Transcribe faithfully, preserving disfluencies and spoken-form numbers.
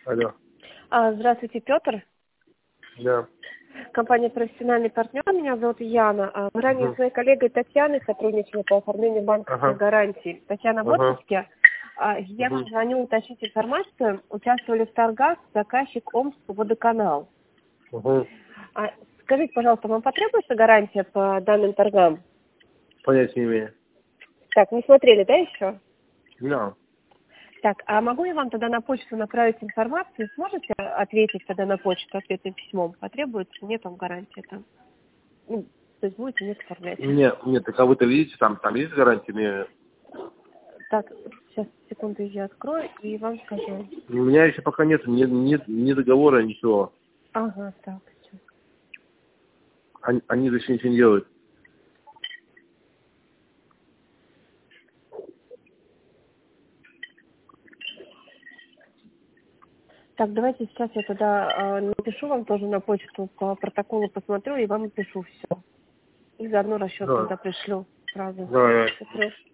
Алло. А, Здравствуйте, Петр. Да. Компания «Профессиональный партнер». Меня зовут Яна. А, Мы ранее Угу. с моей коллегой Татьяной сотрудничали по оформлению банковских Ага. гарантий. Татьяна в Ага. отпуске. А, Я Угу. вам звоню уточнить информацию. Участвовали в торгах, заказчик Омск водоканал. Угу. А, Скажите, пожалуйста, вам потребуется гарантия по данным торгам? Понятия не имею. Так, не смотрели, да, еще? Да. Так, а могу я вам тогда на почту направить информацию? Сможете ответить тогда на почту ответным письмом? Потребуется? Нет вам гарантии там? Ну, то есть будете не оформлять. Нет, нет, так а вы-то видите, там, там есть гарантия? Мне... Так, сейчас, секунду, я открою и вам скажу. У меня еще пока нет ни, ни, ни договора, ничего. Ага, так, сейчас. Они, они еще ничего не делают. Так, давайте сейчас я тогда э, напишу вам тоже на почту, по протоколу посмотрю и вам напишу все. И заодно расчет Да. тогда пришлю сразу. Давай, давай. Посмотрю.